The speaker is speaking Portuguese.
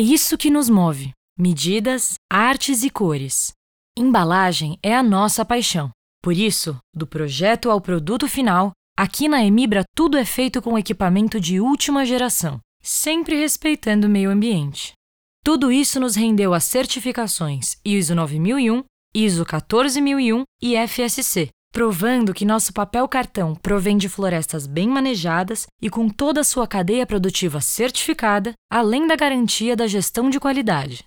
isso que nos move: medidas, artes e cores. Embalagem é a nossa paixão. Por isso, do projeto ao produto final, aqui na Emibra tudo é feito com equipamento de última geração, sempre respeitando o meio ambiente. Tudo isso nos rendeu as certificações ISO 9001, ISO 14001 e FSC, provando que nosso papel cartão provém de florestas bem manejadas e com toda a sua cadeia produtiva certificada, além da garantia da gestão de qualidade.